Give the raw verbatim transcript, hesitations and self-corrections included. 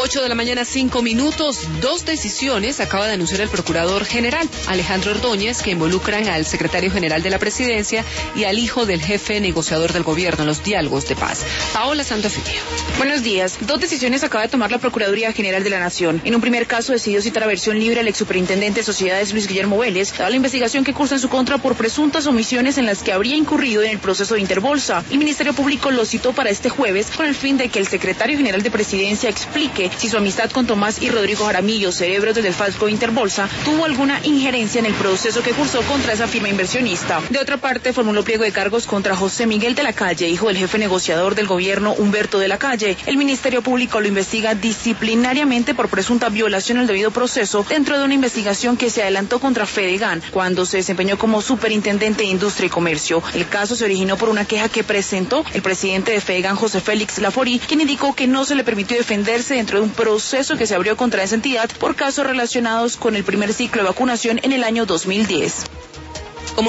ocho de la mañana, cinco minutos. Dos decisiones acaba de anunciar el Procurador General, Alejandro Ordóñez, que involucran al Secretario General de la Presidencia y al hijo del jefe negociador del gobierno en los diálogos de paz. Paola Santofimio. Buenos días. Dos decisiones acaba de tomar la Procuraduría General de la Nación. En un primer caso decidió citar a versión libre al exsuperintendente de Sociedades Luis Guillermo Vélez, dada la investigación que cursa en su contra por presuntas omisiones en las que habría incurrido en el proceso de Interbolsa. El Ministerio Público lo citó para este jueves con el fin de que el Secretario General de Presidencia explique si su amistad con Tomás y Rodrigo Jaramillo, cerebros del Falco Interbolsa, tuvo alguna injerencia en el proceso que cursó contra esa firma inversionista. De otra parte, formuló pliego de cargos contra José Miguel de la Calle, hijo del jefe negociador del gobierno Humberto de la Calle. El Ministerio Público lo investiga disciplinariamente por presunta violación al debido proceso dentro de una investigación que se adelantó contra Fedegan cuando se desempeñó como superintendente de Industria y Comercio. El caso se originó por una queja que presentó el presidente de Fedegan, José Félix Laforí, quien indicó que no se le permitió defenderse dentro de un proceso que se abrió contra esa entidad por casos relacionados con el primer ciclo de vacunación en el año dos mil diez.